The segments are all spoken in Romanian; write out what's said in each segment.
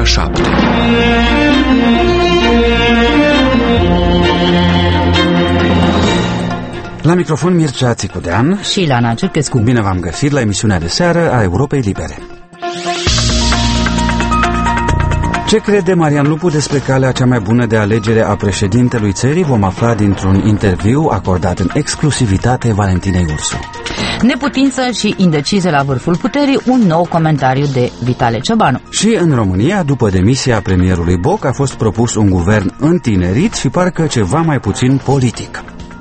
7. La microfon Mircea Țicudean și Ilana Cerchescu. Bine v-am găsit la emisiunea de seară a Europei Libere. Ce crede Marian Lupu despre calea cea mai bună de alegere a președintelui țării vom afla dintr-un interviu acordat în exclusivitate Valentinei Ursu. Neputință și indecize la vârful puterii, un nou comentariu de Vitale Ciobanu. Și în România, după demisia premierului Boc, a fost propus un guvern întinerit și parcă ceva mai puțin politic.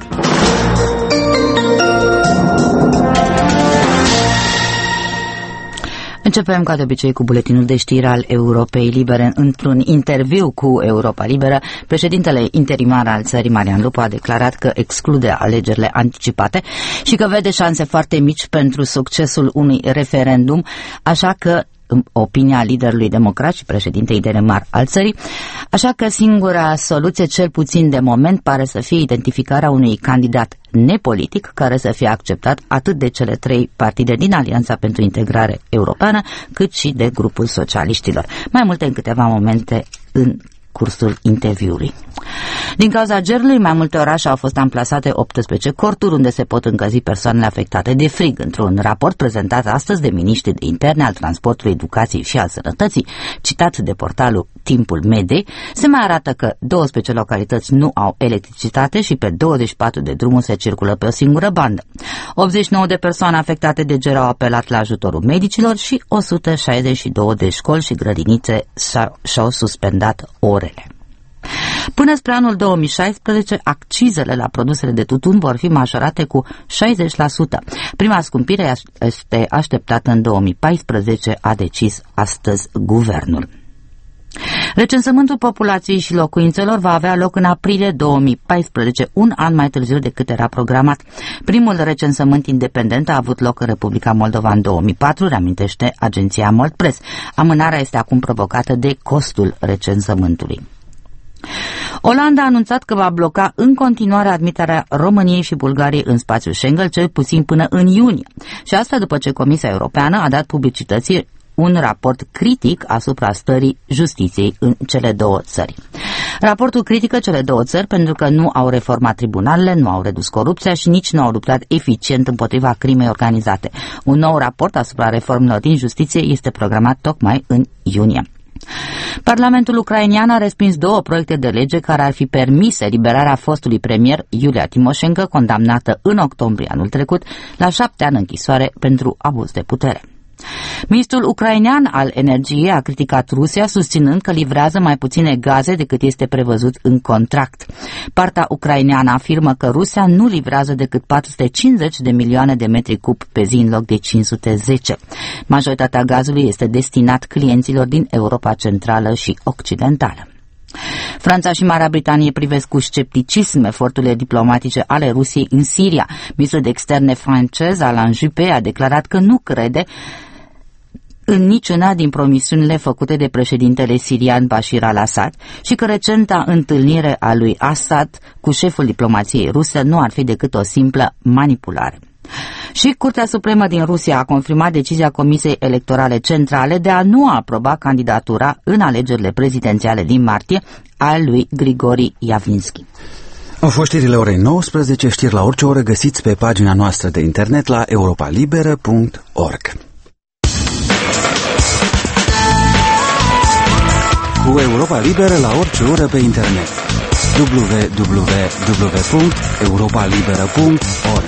Începem ca de obicei cu buletinul de știri al Europei Libere. Într-un interviu cu Europa Liberă, președintele interimar al țării, Marian Lupu, a declarat că exclude alegerile anticipate și că vede șanse foarte mici pentru succesul unui referendum, așa că opinia liderului democrat și președintei interimar al țării, așa că singura soluție, cel puțin de moment, pare să fie identificarea unui candidat nepolitic care să fie acceptat atât de cele 3 partide din Alianța pentru Integrare Europeană, cât și de grupul socialiștilor. Mai multe în câteva momente în cursul interviului. Din cauza gerului, mai multe orașe au fost amplasate 18 corturi unde se pot încălzi persoanele afectate de frig. Într-un raport prezentat astăzi de miniștrii de interne, al transportului, educației și al sănătății, citat de portalul Timpul Mediei, se mai arată că 12 localități nu au electricitate și pe 24 de drumuri se circulă pe o singură bandă. 89 de persoane afectate de ger au apelat la ajutorul medicilor și 162 de școli și grădinițe și-au suspendat orele. Până spre anul 2016, accizele la produsele de tutun vor fi majorate cu 60%. Prima scumpire este așteptată în 2014, a decis astăzi guvernul. Recensământul populației și locuințelor va avea loc în aprilie 2014, un an mai târziu decât era programat. Primul recensământ independent a avut loc în Republica Moldova în 2004, reamintește agenția Moldpress. Amânarea este acum provocată de costul recensământului. Olanda a anunțat că va bloca în continuare admiterea României și Bulgariei în spațiul Schengen, cel puțin până în iunie. Și asta după ce Comisia Europeană a dat publicității un raport critic asupra stării justiției în cele două țări. Raportul critică cele două țări pentru că nu au reformat tribunalele, nu au redus corupția și nici nu au luptat eficient împotriva crimei organizate. Un nou raport asupra reformelor din justiție este programat tocmai în iunie. Parlamentul ucrainean a respins 2 proiecte de lege care ar fi permis eliberarea fostului premier Iulia Timoșenko, condamnată în octombrie anul trecut la 7 ani închisoare pentru abuz de putere. Ministrul ucrainean al energiei a criticat Rusia, susținând că livrează mai puține gaze decât este prevăzut în contract. Partea ucraineană afirmă că Rusia nu livrează decât 450 de milioane de metri cub pe zi în loc de 510. Majoritatea gazului este destinat clienților din Europa Centrală și Occidentală. Franța și Marea Britanie privesc cu scepticism eforturile diplomatice ale Rusiei în Siria. Ministrul de externe francez, Alain Juppé, a declarat că nu crede în niciuna din promisiunile făcute de președintele sirian Bashar al-Assad și că recenta întâlnire a lui Assad cu șeful diplomației ruse nu ar fi decât o simplă manipulare. Și Curtea Supremă din Rusia a confirmat decizia Comisiei Electorale Centrale de a nu aproba candidatura în alegerile prezidențiale din martie a lui Grigori Yavinski. Au fost știrile orei 19, știri la orice oră găsiți pe pagina noastră de internet la europalibera.org. Cu Europa Liberă la orice oră pe internet. www.europalibera.org.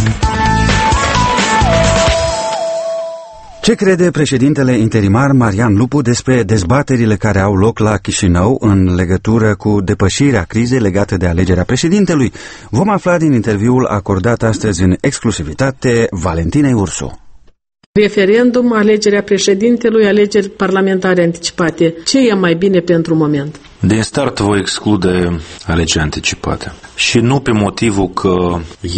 Ce crede președintele interimar Marian Lupu despre dezbaterile care au loc la Chișinău în legătură cu depășirea crizei legate de alegerea președintelui? Vom afla din interviul acordat astăzi în exclusivitate Valentinei Ursu. Referendum, alegerea președintelui, alegeri parlamentare anticipate. Ce e mai bine pentru moment? De start voi exclude alegeri anticipate. Și nu pe motivul că eu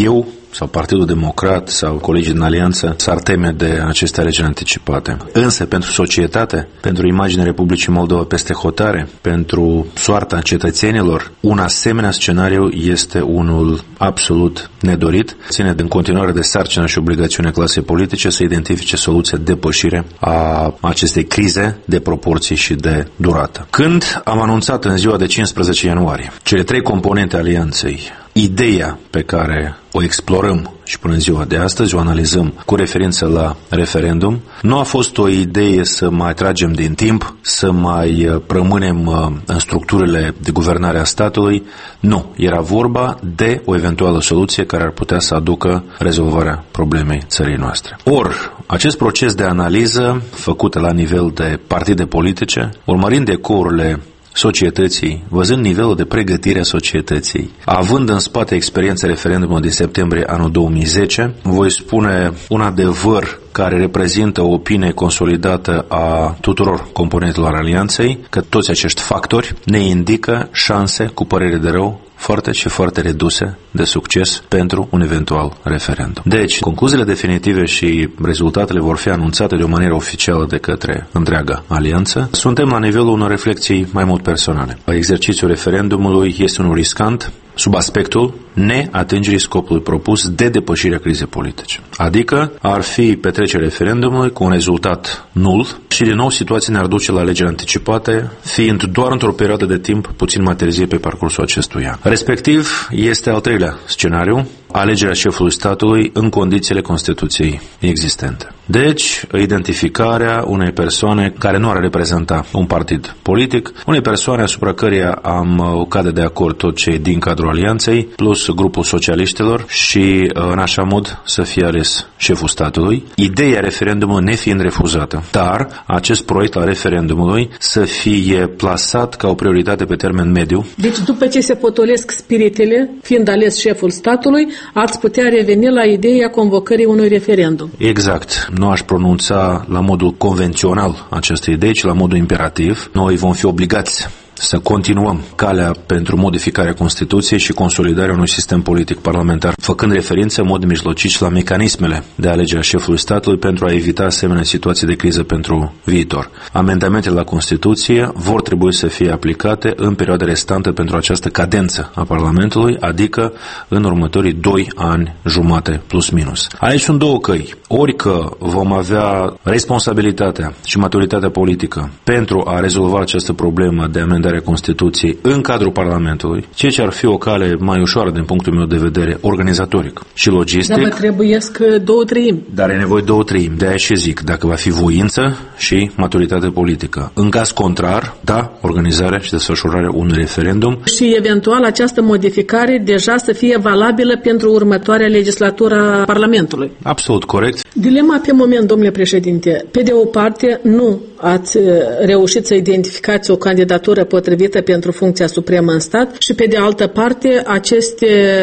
sau Partidul Democrat sau colegii din alianță s-ar teme de aceste alegeri anticipate. Însă pentru societate, pentru imaginea Republicii Moldova peste hotare, pentru soarta cetățenilor, un asemenea scenariu este unul absolut nedorit. Ține în continuare de sarcină și obligațiune clasei politice să identifice soluția de depășire a acestei crize de proporții și de durată. Când am anunțat în ziua de 15 ianuarie cele 3 componente alianței, ideea pe care o explorăm și până în ziua de astăzi, o analizăm cu referință la referendum, nu a fost o idee să mai tragem din timp, să mai rămânem în structurile de guvernare a statului. Nu, era vorba de o eventuală soluție care ar putea să aducă rezolvarea problemei țării noastre. Ori, acest proces de analiză făcut la nivel de partide politice, urmărind ecourile societății, văzând nivelul de pregătire a societății, având în spate experiența referendumului din septembrie anul 2010, voi spune un adevăr care reprezintă o opinie consolidată a tuturor componentelor alianței, că toți acești factori ne indică șanse, cu părere de rău, foarte și foarte reduse de succes pentru un eventual referendum. Deci, concluziile definitive și rezultatele vor fi anunțate de o manieră oficială de către întreaga alianță. Suntem la nivelul unor reflexii mai mult personale. Exercițiul referendumului este unul riscant sub aspectul neatingerii scopului propus de depășirea crizei politice. Adică ar fi petrecerea referendumului cu un rezultat nul și din nou situația ne-ar duce la alegeri anticipate, fiind doar într-o perioadă de timp puțin mai târzie pe parcursul acestui an. Respectiv, este al treilea scenariu, alegerea șefului statului în condițiile Constituției existente. Deci, identificarea unei persoane care nu ar reprezenta un partid politic, unei persoane asupra căreia am cade de acord tot cei din cadrul alianței, plus grupul socialiștilor și în așa mod să fie ales șeful statului. Ideea referendumului nefiind refuzată, dar acest proiect al referendumului să fie plasat ca o prioritate pe termen mediu. Deci după ce se potolesc spiritele, fiind ales șeful statului, ați putea reveni la ideea convocării unui referendum. Exact. Nu aș pronunța la modul convențional aceste idei, ci la modul imperativ. Noi vom fi obligați să continuăm calea pentru modificarea Constituției și consolidarea unui sistem politic parlamentar, făcând referință în mod mijlocit și la mecanismele de alegere a șefului statului pentru a evita asemenea situații de criză pentru viitor. Amendamentele la Constituție vor trebui să fie aplicate în perioada restantă pentru această cadență a Parlamentului, adică în următorii 2 ani jumate plus minus. Aici sunt două căi. Ori că vom avea responsabilitatea și maturitatea politică pentru a rezolva această problemă de amendare Constituției în cadrul Parlamentului, ceea ce ar fi o cale mai ușoară din punctul meu de vedere organizatoric și logistic. Dar vă trebuiesc 2/3. Dar e nevoie 2/3. De aia și zic, dacă va fi voință și maturitate politică. În caz contrar, da, organizarea și desfășurarea unui referendum. Și eventual această modificare deja să fie valabilă pentru următoarea legislatură a Parlamentului. Absolut corect. Dilema pe moment, domnule președinte, pe de o parte nu ați reușit să identificați o candidatură potrivită pentru funcția supremă în stat și pe de altă parte aceste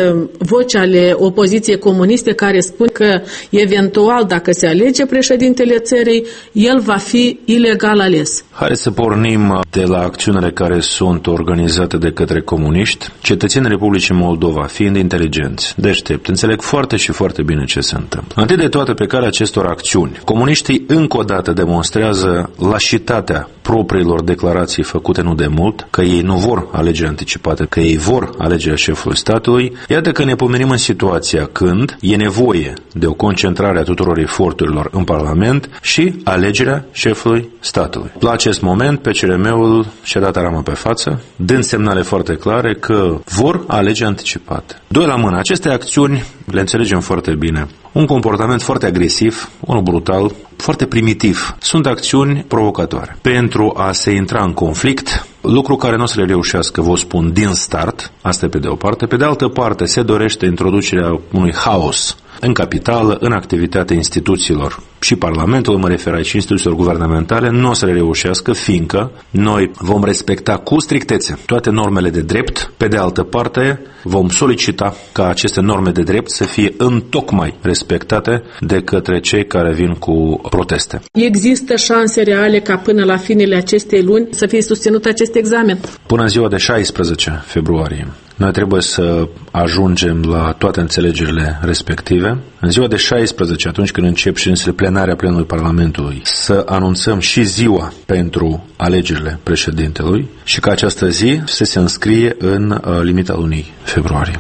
voci ale opoziției comuniste care spun că eventual dacă se alege președintele țării, el va fi ilegal ales. Haideți să pornim de la acțiunile care sunt organizate de către comuniști. Cetățenii Republicii Moldova, fiind inteligenți, deștepți, înțeleg foarte și foarte bine ce se întâmplă. Întâi de toate, pe calea acestor acțiuni, comuniștii încă o dată demonstrează lașitatea propriilor declarații făcute nu de mult, că ei nu vor alegeri anticipate, că ei vor alegerea șefului statului. Iată că ne pomenim în situația când e nevoie de o concentrare a tuturor eforturilor în Parlament și alegerea șefului statului. La acest moment, PCRM-ul și-a dat arama pe față, dând semnale foarte clare că vor alegeri anticipate. Doi la mână, aceste acțiuni le înțelegem foarte bine. Un comportament foarte agresiv, unul brutal, foarte primitiv. Sunt acțiuni provocatoare. Pentru a se intra în conflict, lucru care nu o să le reușească, vă spun, din start, asta e pe de o parte. Pe de altă parte, se dorește introducerea unui haos în capitală, în activitatea instituțiilor și Parlamentul, mă refer aici, instituțiilor guvernamentale, nu o să le reușească, fiindcă noi vom respecta cu strictețe toate normele de drept. Pe de altă parte, vom solicita ca aceste norme de drept să fie întocmai respectate de către cei care vin cu proteste. Există șanse reale ca până la finele acestei luni să fie susținut acest examen? Până în ziua de 16 februarie, Noi trebuie să ajungem la toate înțelegerile respective. În ziua de 16, atunci când încep ședințele plenare a plenului Parlamentului, să anunțăm și ziua pentru alegerile președintelui și ca această zi să se înscrie în limita lunii februarie.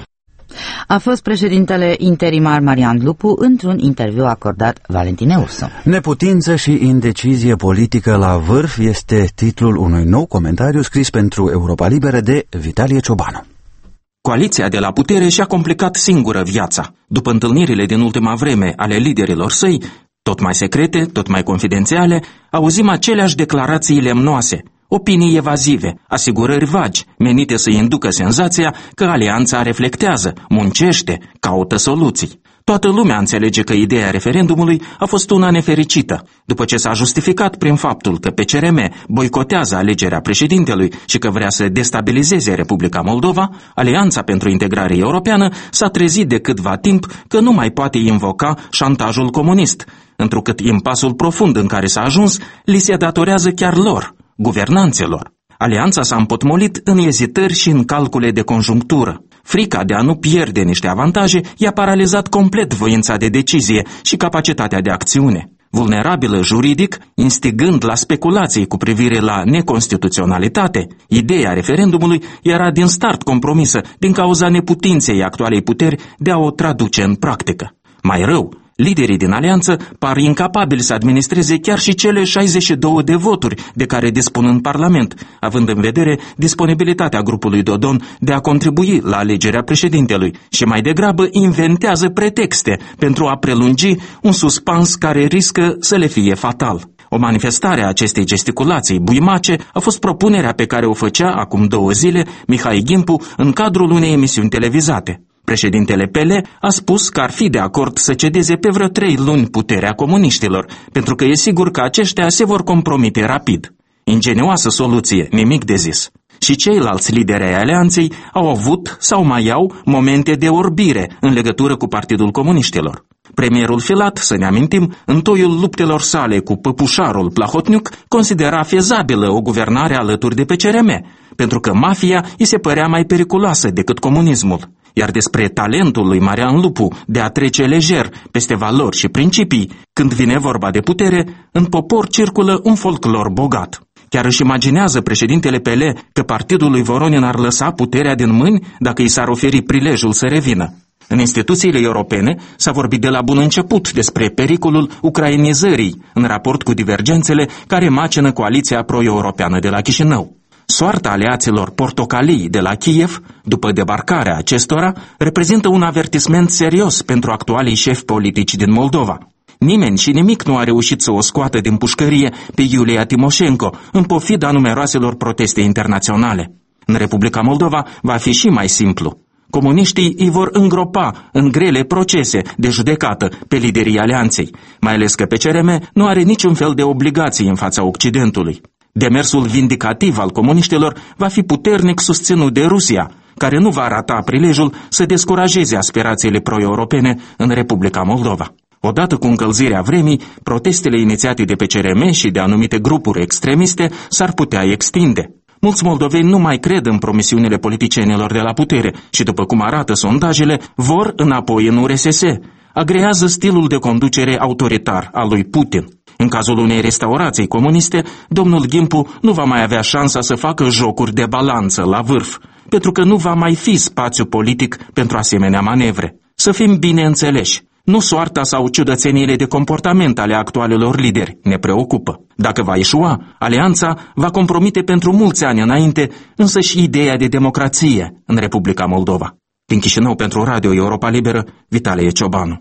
A fost președintele interimar Marian Lupu într-un interviu acordat Valentine Ursu. Neputință și indecizie politică la vârf este titlul unui nou comentariu scris pentru Europa Liberă de Vitalie Ciobanu. Coaliția de la putere și-a complicat singură viața. După întâlnirile din ultima vreme ale liderilor săi, tot mai secrete, tot mai confidențiale, auzim aceleași declarații lemnoase, opinii evazive, asigurări vagi, menite să inducă senzația că alianța reflectează, muncește, caută soluții. Toată lumea înțelege că ideea referendumului a fost una nefericită, după ce s-a justificat prin faptul că PCRM boicotează alegerea președintelui și că vrea să destabilizeze Republica Moldova, Alianța pentru Integrare Europeană s-a trezit de câtva timp că nu mai poate invoca șantajul comunist, întrucât impasul profund în care s-a ajuns li se datorează chiar lor, guvernanților. Alianța s-a împotmolit în ezitări și în calcule de conjunctură. Frica de a nu pierde niște avantaje i-a paralizat complet voința de decizie și capacitatea de acțiune. Vulnerabilă juridic, instigând la speculații cu privire la neconstituționalitate, ideea referendumului era din start compromisă din cauza neputinței actualei puteri de a o traduce în practică. Mai rău, liderii din alianță par incapabili să administreze chiar și cele 62 de voturi de care dispun în Parlament, având în vedere disponibilitatea grupului Dodon de a contribui la alegerea președintelui și mai degrabă inventează pretexte pentru a prelungi un suspans care riscă să le fie fatal. O manifestare a acestei gesticulații buimace a fost propunerea pe care o făcea acum 2 zile Mihai Gimpu în cadrul unei emisiuni televizate. Președintele PL a spus că ar fi de acord să cedeze pe vreo 3 luni puterea comuniștilor, pentru că e sigur că aceștia se vor compromite rapid. Ingenioasă soluție, nimic de zis. Și ceilalți lideri ai alianței au avut sau mai au momente de orbire în legătură cu Partidul Comuniștilor. Premierul Filat, să ne amintim, în toiul luptelor sale cu păpușarul Plahotniuc, considera fezabilă o guvernare alături de PCRM, pentru că mafia îi se părea mai periculoasă decât comunismul. Iar despre talentul lui Marian Lupu de a trece lejer peste valori și principii, când vine vorba de putere, în popor circulă un folclor bogat. Chiar își imaginează președintele PL că partidul lui Voronin ar lăsa puterea din mâini dacă i s-ar oferi prilejul să revină. În instituțiile europene s-a vorbit de la bun început despre pericolul ucrainizării în raport cu divergențele care macină coaliția pro-europeană de la Chișinău. Soarta aliaților portocalii de la Kiev, după debarcarea acestora, reprezintă un avertisment serios pentru actualii șefi politici din Moldova. Nimeni și nimic nu a reușit să o scoată din pușcărie pe Iulia Timoșenko, în pofida numeroaselor proteste internaționale. În Republica Moldova va fi și mai simplu. Comuniștii îi vor îngropa în grele procese de judecată pe liderii alianței, mai ales că PCRM nu are niciun fel de obligații în fața Occidentului. Demersul vindicativ al comuniștilor va fi puternic susținut de Rusia, care nu va rata prilejul să descurajeze aspirațiile pro-europene în Republica Moldova. Odată cu încălzirea vremii, protestele inițiate de PCRM și de anumite grupuri extremiste s-ar putea extinde. Mulți moldoveni nu mai cred în promisiunile politicienilor de la putere și, după cum arată sondajele, vor înapoi în URSS. Agrează stilul de conducere autoritar al lui Putin. În cazul unei restaurații comuniste, domnul Gimpu nu va mai avea șansa să facă jocuri de balanță la vârf, pentru că nu va mai fi spațiu politic pentru asemenea manevre. Să fim bine înțeleși. Nu soarta sau ciudățeniile de comportament ale actualilor lideri ne preocupă. Dacă va eșua, alianța va compromite pentru mulți ani înainte însăși ideea de democrație în Republica Moldova. Din Chișinău pentru Radio Europa Liberă, Vitalie Ciobanu.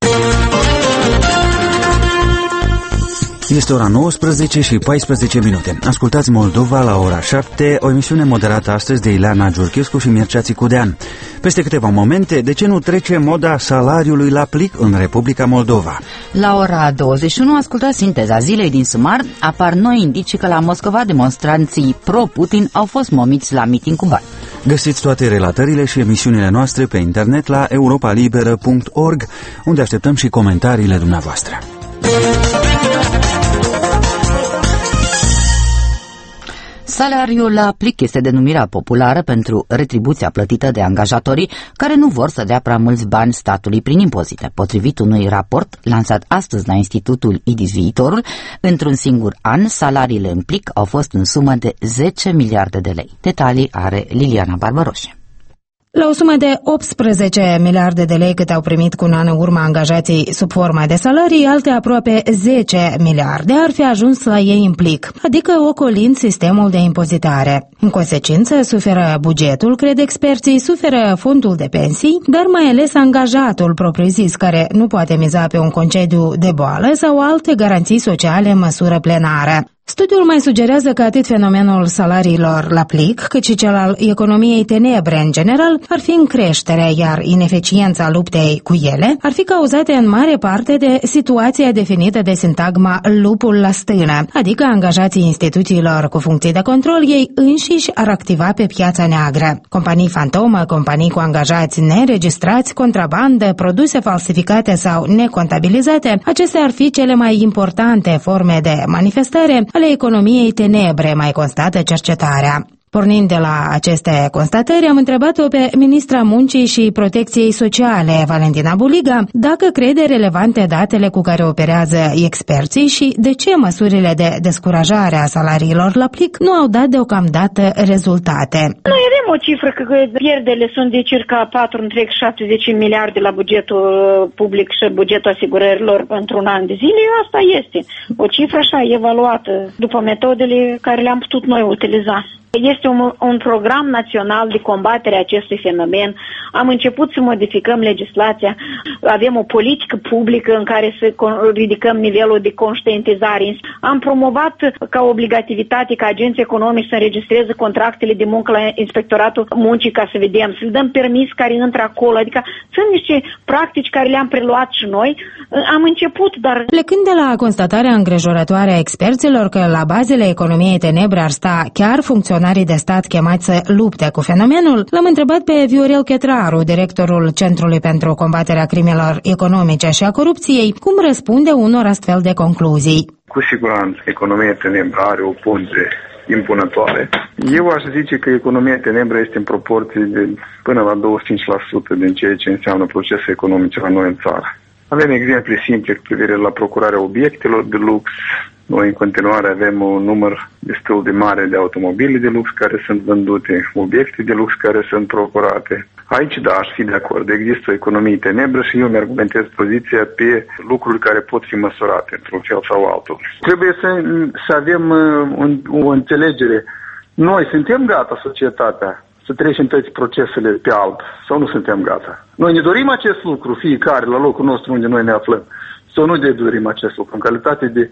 Este ora 19 și 14 minute. Ascultați Moldova la ora 7, o emisiune moderată astăzi de Ileana Giurchescu și Mircea Țicudean. Peste câteva momente, de ce nu trece moda salariului la plic în Republica Moldova? La ora 21 ascultați sinteza zilei din Sumar. Apar noi indicii că la Moscova demonstranții pro-Putin au fost momiți la miting cu bani. Găsiți toate relatările și emisiunile noastre pe internet la europalibera.org, unde așteptăm și comentariile dumneavoastră. Salariul la plic este denumirea populară pentru retribuția plătită de angajatorii care nu vor să dea prea mulți bani statului prin impozite. Potrivit unui raport lansat astăzi la Institutul IDIS Viitorul, într-un singur an, salariile în plic au fost în sumă de 10 miliarde de lei. Detalii are Liliana Barbaroșe. La o sumă de 18 miliarde de lei cât au primit cu un an în urmă angajații sub forma de salarii, alte aproape 10 miliarde ar fi ajuns la ei în plic, adică ocolind sistemul de impozitare. În consecință, suferă bugetul, cred experții, suferă fondul de pensii, dar mai ales angajatul propriu-zis, care nu poate miza pe un concediu de boală sau alte garanții sociale în măsură plenară. Studiul mai sugerează că atât fenomenul salariilor la plic, cât și cel al economiei tenebre în general ar fi în creștere, iar ineficiența luptei cu ele ar fi cauzate în mare parte de situația definită de sintagma lupul la stână, adică angajații instituțiilor cu funcții de control ei înșiși ar activa pe piața neagră. Companii fantomă, companii cu angajați neregistrați, contrabandă, produse falsificate sau necontabilizate, acestea ar fi cele mai importante forme de manifestare ale economiei tenebre, mai constată cercetarea. Pornind de la aceste constatări, am întrebat-o pe ministra Muncii și Protecției Sociale, Valentina Buliga, dacă crede relevante datele cu care operează experții și de ce măsurile de descurajare a salariilor la plic nu au dat deocamdată rezultate. Noi avem o cifră că pierderile sunt de circa 4,70 miliarde la bugetul public și bugetul asigurărilor pentru un an de zile. Asta este o cifră așa evaluată după metodele care le-am putut noi utiliza. Este un program național de combatere a acestui fenomen. Am început să modificăm legislația. Avem o politică publică în care să ridicăm nivelul de conștientizare. Am promovat ca obligativitate ca agenții economici să înregistreze contractele de muncă la Inspectoratul Muncii ca să vedem, să le dăm permis care intră acolo. Adică sunt niște practici care le-am preluat și noi. Am început, dar... Plecând de la constatarea îngrijorătoare a experților că la bazele economiei tenebre ar sta chiar funcționarii de stat chemați să lupte cu fenomenul, l-am întrebat pe Viorel Chetraru, directorul Centrului pentru combaterea crimelor economice și a corupției, cum răspunde unor astfel de concluzii. Cu siguranță, economia tenebră are o pondere impunătoare. Eu aș zice că economia tenebră este în proporție de până la 25% din ceea ce înseamnă procese economice la noi în țară. Avem exemple simple cu privire la procurarea obiectelor de lux. Noi în continuare avem un număr destul de mare de automobile de lux care sunt vândute, obiecte de lux care sunt procurate. Aici, da, aș fi de acord. Există o economie tenebră și eu mi-argumentez poziția pe lucruri care pot fi măsurate într-un fel sau altul. Trebuie să avem o înțelegere. Noi suntem gata, societatea, să trecem toate procesele pe alb sau nu suntem gata? Noi ne dorim acest lucru, fiecare la locul nostru unde noi ne aflăm. Sau nu de dorim acest lucru, în calitate de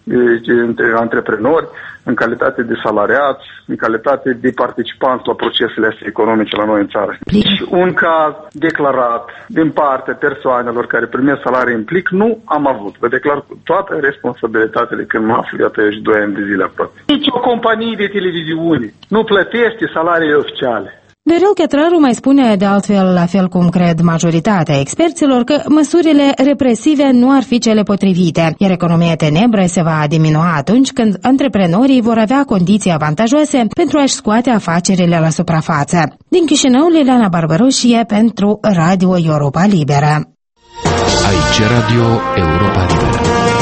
antreprenori, în calitate de salariați, în calitate de participanți la procesele astea economice la noi în țară. Un caz declarat din partea persoanelor care primesc salarii în plic nu am avut. Vă declar cu toată responsabilitatea de când mă aflu iată aici 2 ani de zile aproape. Nici o companie de televiziune nu plătește salarii oficiale. Viorel Chetraru mai spune de altfel, la fel cum cred majoritatea experților, că măsurile represive nu ar fi cele potrivite, iar economia tenebră se va diminua atunci când antreprenorii vor avea condiții avantajoase pentru a-și scoate afacerile la suprafață. Din Chișinău, Liliana Barbaroșie pentru Radio Europa Liberă. Aici Radio Europa Liberă.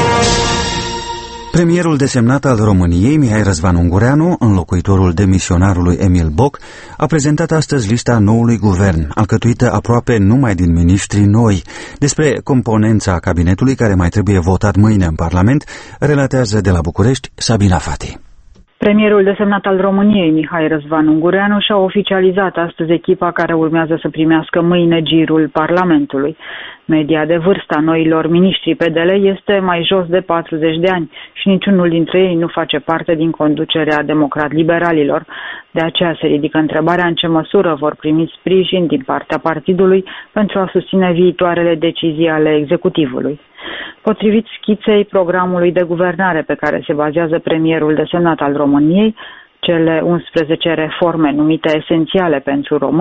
Premierul desemnat al României, Mihai Răzvan Ungureanu, înlocuitorul demisionarului Emil Boc, a prezentat astăzi lista noului guvern, alcătuită aproape numai din miniștri noi. Despre componența cabinetului care mai trebuie votat mâine în Parlament, relatează de la București Sabina Fati. Premierul desemnat al României, Mihai Răzvan Ungureanu, și-a oficializat astăzi echipa care urmează să primească mâine girul Parlamentului. Media de vârstă a noilor miniștri PDL este mai jos de 40 de ani și niciunul dintre ei nu face parte din conducerea democrat-liberalilor. De aceea se ridică întrebarea în ce măsură vor primi sprijin din partea partidului pentru a susține viitoarele decizii ale executivului. Potrivit schiței programului de guvernare pe care se bazează premierul desemnat al României, cele 11 reforme numite esențiale pentru români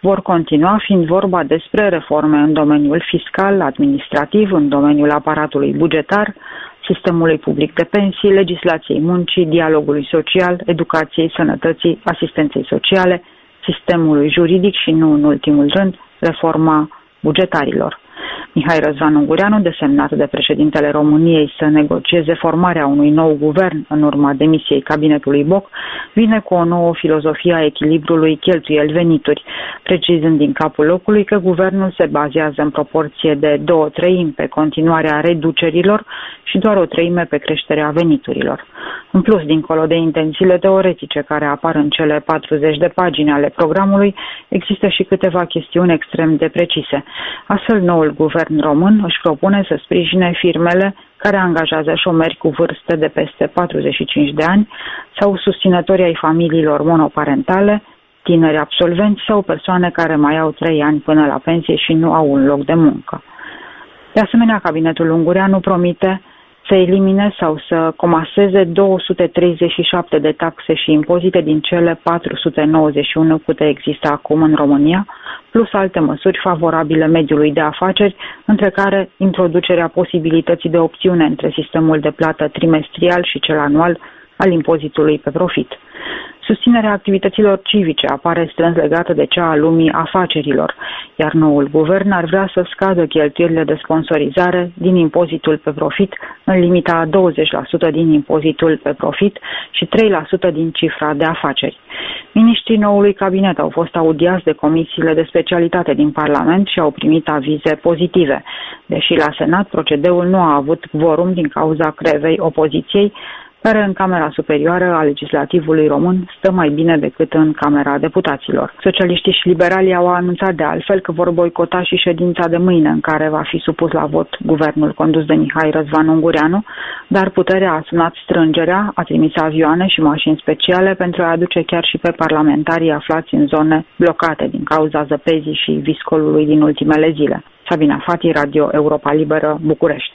vor continua, fiind vorba despre reforme în domeniul fiscal, administrativ, în domeniul aparatului bugetar, sistemului public de pensii, legislației muncii, dialogului social, educației, sănătății, asistenței sociale, sistemului juridic și, nu în ultimul rând, reforma bugetarilor. Mihai Răzvan Ungureanu, desemnat de președintele României să negocieze formarea unui nou guvern în urma demisiei cabinetului Boc, vine cu o nouă filozofie a echilibrului cheltuieli-venituri, precizând din capul locului că guvernul se bazează în proporție de 2/3 pe continuarea reducerilor și doar 1/3 pe creșterea veniturilor. În plus, dincolo de intențiile teoretice care apar în cele 40 de pagini ale programului, există și câteva chestiuni extrem de precise. Astfel, noul guvern român își propune să sprijine firmele care angajează șomeri cu vârste de peste 45 de ani sau susținători ai familiilor monoparentale, tineri absolvenți sau persoane care mai au 3 ani până la pensie și nu au un loc de muncă. De asemenea, cabinetul Ungureanu promite să elimine sau să comaseze 237 de taxe și impozite din cele 491 câte există acum în România, plus alte măsuri favorabile mediului de afaceri, între care introducerea posibilității de opțiune între sistemul de plată trimestrial și cel anual al impozitului pe profit. Susținerea activităților civice apare strâns legată de cea a lumii afacerilor, iar noul guvern ar vrea să scadă cheltuielile de sponsorizare din impozitul pe profit în limita a 20% din impozitul pe profit și 3% din cifra de afaceri. Miniștrii noului cabinet au fost audiați de comisiile de specialitate din Parlament și au primit avize pozitive, deși la Senat procedeul nu a avut quorum din cauza grevei opoziției, care în Camera Superioară a Legislativului Român stă mai bine decât în Camera Deputaților. Socialiștii și liberalii au anunțat de altfel că vor boicota și ședința de mâine, în care va fi supus la vot guvernul condus de Mihai Răzvan Ungureanu, dar puterea a sunat strângerea, a trimis avioane și mașini speciale pentru a aduce chiar și pe parlamentarii aflați în zone blocate din cauza zăpezii și viscolului din ultimele zile. Sabina Fati, Radio Europa Liberă, București.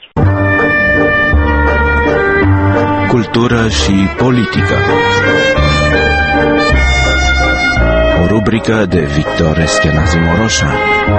Cultură și politică. O rubrică de Victor Eschenazi Moroșa.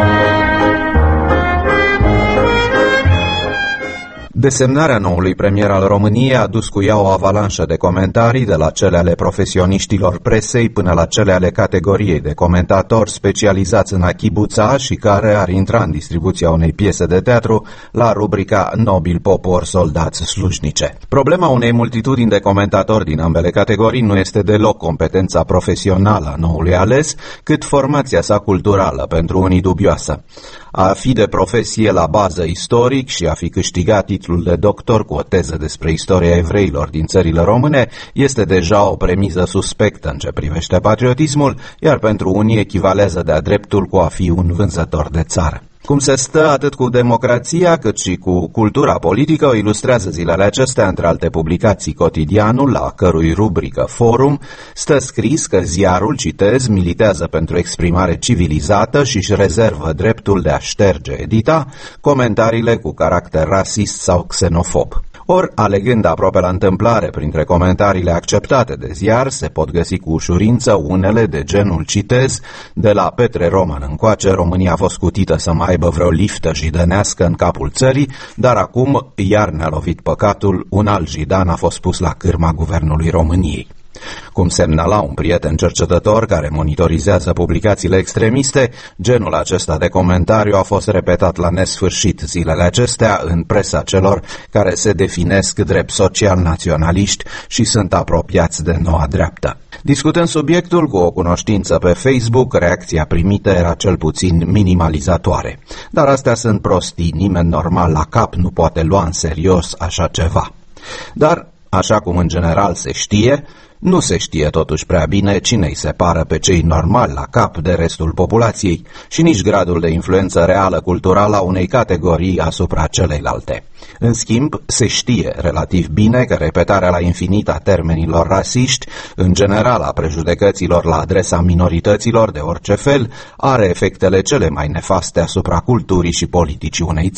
Desemnarea noului premier al României a dus cu ea o avalanșă de comentarii, de la cele ale profesioniștilor presei până la cele ale categoriei de comentatori specializați în a chibuța și care ar intra în distribuția unei piese de teatru la rubrica Nobil popor, soldați slujnice. Problema unei multitudini de comentatori din ambele categorii nu este deloc competența profesională a noului ales, cât formația sa culturală, pentru unii dubioasă. A fi de profesie la bază istoric și a fi câștigat titlul de doctor cu o teză despre istoria evreilor din țările române este deja o premiză suspectă în ce privește patriotismul, iar pentru unii echivalează de-a dreptul cu a fi un vânzător de țară. Cum se stă atât cu democrația cât și cu cultura politică o ilustrează zilele acestea, între alte publicații, Cotidianul, la cărui rubrică Forum stă scris că ziarul, citez, militează pentru exprimare civilizată și își rezervă dreptul de a șterge, edita, comentariile cu caracter rasist sau xenofob. Ori, alegând aproape la întâmplare printre comentariile acceptate de ziar, se pot găsi cu ușurință unele de genul, citez, de la Petre Roman încoace, România a fost scutită să mai aibă vreo liftă jidănească în capul țării, dar acum iar ne-a lovit păcatul, un alt jidan a fost pus la cârma guvernului României. Cum semnala un prieten cercetător care monitorizează publicațiile extremiste, genul acesta de comentariu a fost repetat la nesfârșit zilele acestea în presa celor care se definesc drept social-naționaliști și sunt apropiați de noua dreaptă. Discutând subiectul cu o cunoștință pe Facebook, reacția primită era cel puțin minimalizatoare. Dar astea sunt prostii, nimeni normal la cap nu poate lua în serios așa ceva. Dar, așa cum în general se știe, nu se știe totuși prea bine cine îi separă pe cei normali la cap de restul populației și nici gradul de influență reală culturală a unei categorii asupra celeilalte. În schimb, se știe relativ bine că repetarea la infinit a termenilor rasiști, în general a prejudecăților la adresa minorităților de orice fel, are efectele cele mai nefaste asupra culturii și politicii unei țări.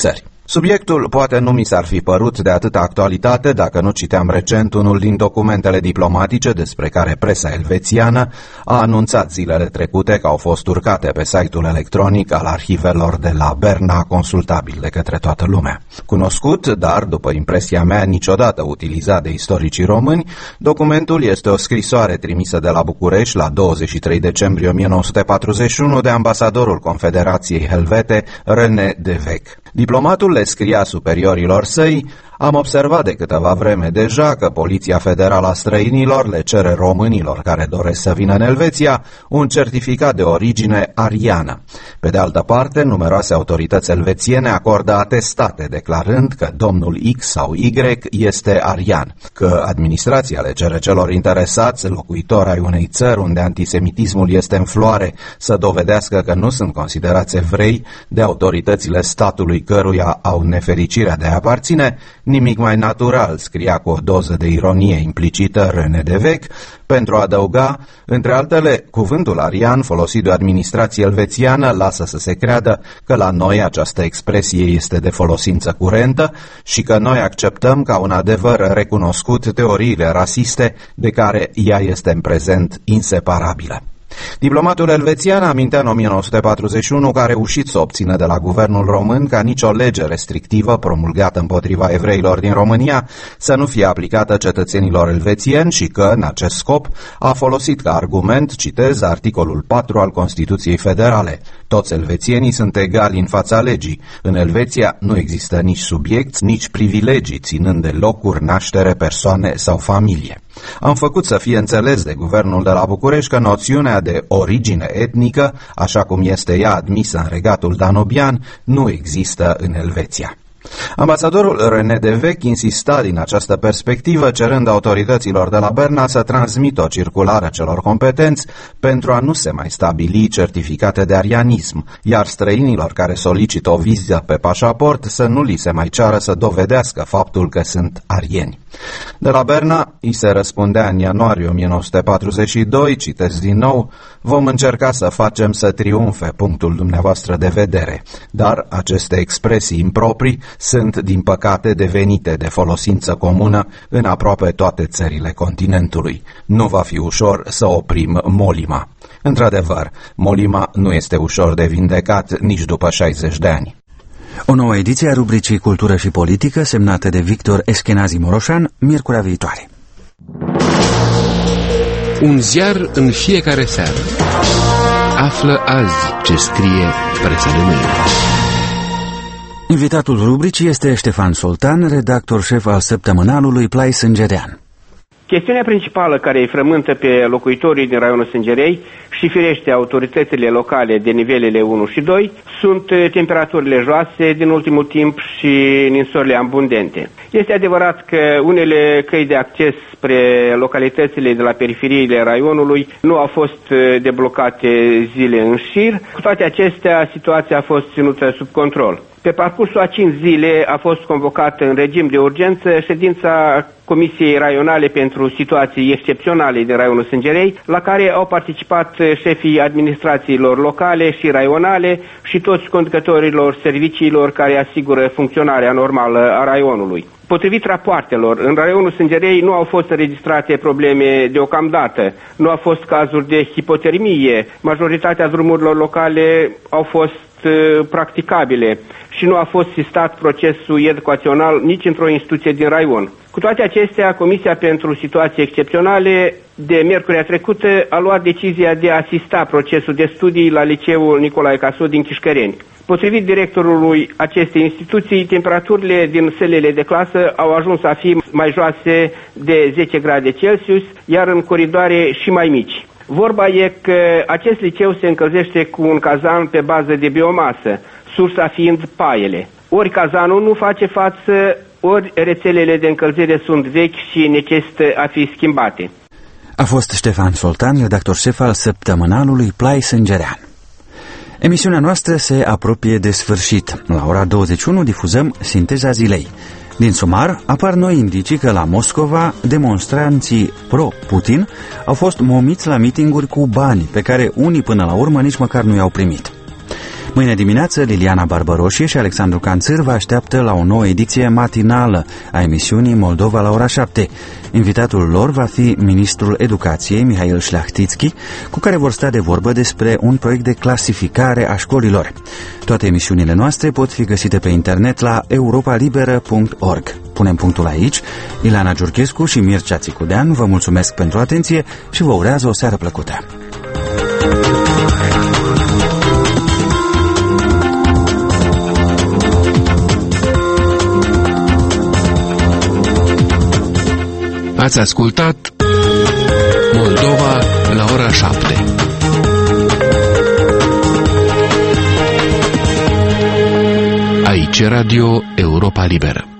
Subiectul poate nu mi s-ar fi părut de atâta actualitate dacă nu citeam recent unul din documentele diplomatice despre care presa elvețiană a anunțat zilele trecute că au fost urcate pe site-ul electronic al arhivelor de la Berna, consultabil de către toată lumea. Cunoscut, dar, după impresia mea, niciodată utilizat de istoricii români, documentul este o scrisoare trimisă de la București la 23 decembrie 1941 de ambasadorul Confederației Helvete, René de Vec. Diplomatul le scria superiorilor săi: am observat de câteva vreme deja că Poliția Federală a Străinilor le cere românilor care doresc să vină în Elveția un certificat de origine ariană. Pe de altă parte, numeroase autorități elvețiene acordă atestate declarând că domnul X sau Y este arian, că administrația le cere celor interesați, locuitori ai unei țări unde antisemitismul este în floare, să dovedească că nu sunt considerați evrei de autoritățile statului căruia au nefericirea de a aparține. Nimic mai natural, scria cu o doză de ironie implicită René de Vec, pentru a adăuga, între altele, cuvântul arian folosit de o administrație elvețiană lasă să se creadă că la noi această expresie este de folosință curentă și că noi acceptăm ca un adevăr recunoscut teoriile rasiste de care ea este în prezent inseparabilă. Diplomatul elvețian amintea în 1941 că a reușit să obțină de la guvernul român ca nicio lege restrictivă promulgată împotriva evreilor din România să nu fie aplicată cetățenilor elvețieni și că, în acest scop, a folosit ca argument, citez, articolul 4 al Constituției Federale. Toți elvețienii sunt egali în fața legii. În Elveția nu există nici subiecți, nici privilegii, ținând de locuri, naștere, persoane sau familie. Am făcut să fie înțeles de guvernul de la București că noțiunea de origine etnică, așa cum este ea admisă în regatul danubian, nu există în Elveția. Ambasadorul René de Vec insista din această perspectivă, cerând autorităților de la Berna să transmită o circulară celor competenți pentru a nu se mai stabili certificate de arianism, iar străinilor care solicită o viză pe pașaport să nu li se mai ceară să dovedească faptul că sunt arieni. De la Berna îi se răspundea în ianuarie 1942, citesc din nou: vom încerca să facem să triumfe punctul dumneavoastră de vedere, dar aceste expresii improprii sunt, din păcate, devenite de folosință comună în aproape toate țările continentului. Nu va fi ușor să oprim molima. Într-adevăr, molima nu este ușor de vindecat nici după 60 de ani. O nouă ediție a rubricii Cultură și Politică, semnată de Victor Eschenazi Moroșan, miercurea viitoare. Un ziar în fiecare seară. Află azi ce scrie presa de mâine. Invitatul rubricii este Ștefan Soltan, redactor șef al săptămânalului Plai Sângerean. Chestiunea principală care îi frământă pe locuitorii din raionul Sângerei și firește autoritățile locale de nivelele 1 și 2 sunt temperaturile joase din ultimul timp și ninsorile abundente. Este adevărat că unele căi de acces spre localitățile de la periferiile raionului nu au fost deblocate zile în șir. Cu toate acestea, situația a fost ținută sub control. Pe parcursul a 5 zile a fost convocată în regim de urgență ședința Comisiei Raionale pentru Situații Excepționale din raionul Sângerei, la care au participat șefii administrațiilor locale și raionale și toți conducătorilor serviciilor care asigură funcționarea normală a raionului. Potrivit rapoartelor, în raionul Sângerei nu au fost înregistrate probleme deocamdată, nu au fost cazuri de hipotermie, majoritatea drumurilor locale au fost practicabile și nu a fost sistat procesul educațional nici într-o instituție din raion. Cu toate acestea, Comisia pentru Situații Excepționale de miercurea trecută a luat decizia de a asista procesul de studii la liceul Nicolae Casod din Chișcăreni. Potrivit directorului acestei instituții, temperaturile din sălile de clasă au ajuns a fi mai joase de 10 grade Celsius, iar în coridoare și mai mici. Vorba e că acest liceu se încălzește cu un cazan pe bază de biomasă, sursa fiind paiele. Ori cazanul nu face față, ori rețelele de încălzire sunt vechi și necesită a fi schimbate. A fost Ștefan Soltan, redactor șef al săptămânalului Plai Sângerean. Emisiunea noastră se apropie de sfârșit. La ora 21 difuzăm Sinteza zilei. Din sumar, apar noi indicii că la Moscova demonstranții pro-Putin au fost momiți la mitinguri cu bani, pe care unii până la urmă nici măcar nu i-au primit. Mâine dimineață, Liliana Barbăroșie și Alexandru Canțâr vă așteaptă la o nouă ediție matinală a emisiunii Moldova la ora 7. Invitatul lor va fi ministrul educației, Mihail Șleachtițchi, cu care vor sta de vorbă despre un proiect de clasificare a școlilor. Toate emisiunile noastre pot fi găsite pe internet la europalibera.org. Punem punctul aici. Ileana Giurchescu și Mircea Țicudean vă mulțumesc pentru atenție și vă urează o seară plăcută. Ați ascultat Moldova la ora 7. Aici Radio Europa Liberă.